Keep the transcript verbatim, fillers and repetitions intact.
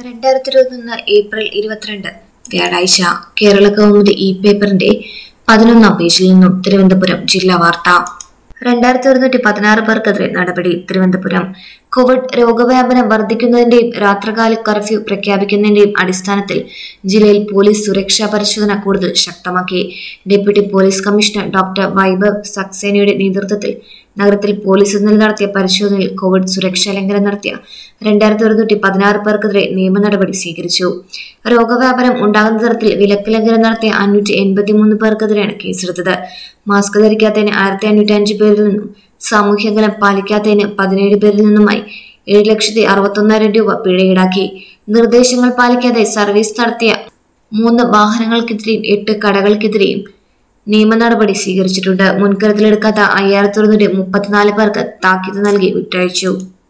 രണ്ടായിരത്തി ഇരുപത്തിയൊന്ന് ഏപ്രിൽ ഇരുപത്തിരണ്ട് വ്യാഴാഴ്ച കേരള കൗമുദി ഇ പേപ്പറിന്റെ പതിനൊന്നാം പേജിൽ നിന്നും തിരുവനന്തപുരം ജില്ലാ വാർത്ത. രണ്ടായിരത്തി ഒരുന്നൂറ്റി പതിനാറ് പേർക്കെതിരെ നടപടി. തിരുവനന്തപുരം കോവിഡ് രോഗവ്യാപനം വർദ്ധിക്കുന്നതിന്റെയും രാത്രികാല കർഫ്യൂ പ്രഖ്യാപിക്കുന്നതിന്റെയും അടിസ്ഥാനത്തിൽ ജില്ലയിൽ പോലീസ് സുരക്ഷാ പരിശോധന കൂടുതൽ ശക്തമാക്കി. Deputy police commissioner doctor Vaibhav സക്സേനയുടെ നേതൃത്വത്തിൽ നഗരത്തിൽ പോലീസ് ഇന്നലെ നടത്തിയ പരിശോധനയിൽ കോവിഡ് സുരക്ഷാ ലംഘനം നടത്തിയ രണ്ടായിരത്തി ഒരുന്നൂറ്റി പതിനാറ് പേർക്കെതിരെ നിയമ നടപടി സ്വീകരിച്ചു. രോഗവ്യാപനം ഉണ്ടാകുന്ന തരത്തിൽ വിലക്ക് ലംഘനം നടത്തിയ അഞ്ഞൂറ്റി എൺപത്തിമൂന്ന് പേർക്കെതിരെയാണ് കേസെടുത്തത്. മാസ്ക് ധരിക്കാത്തതിന് ആയിരത്തി അഞ്ഞൂറ്റി അഞ്ച് പേരിൽ നിന്നും സാമൂഹ്യ അകലം പാലിക്കാത്തതിന് പതിനേഴ് പേരിൽ നിന്നുമായി ഏഴ് ലക്ഷത്തി അറുപത്തൊന്നായിരം രൂപ പിഴ ഈടാക്കി. നിർദ്ദേശങ്ങൾ പാലിക്കാതെ സർവീസ് നടത്തിയ മൂന്ന് വാഹനങ്ങൾക്കെതിരെയും എട്ട് കടകൾക്കെതിരെയും നിയമ നടപടി സ്വീകരിച്ചിട്ടുണ്ട്. മുൻകരുതലെടുക്കാത്ത അയ്യായിരത്തി ഒരുന്നൂറ്റി മുപ്പത്തിനാല് പേർക്ക് താക്കീത് നൽകി വിട്ടയച്ചു.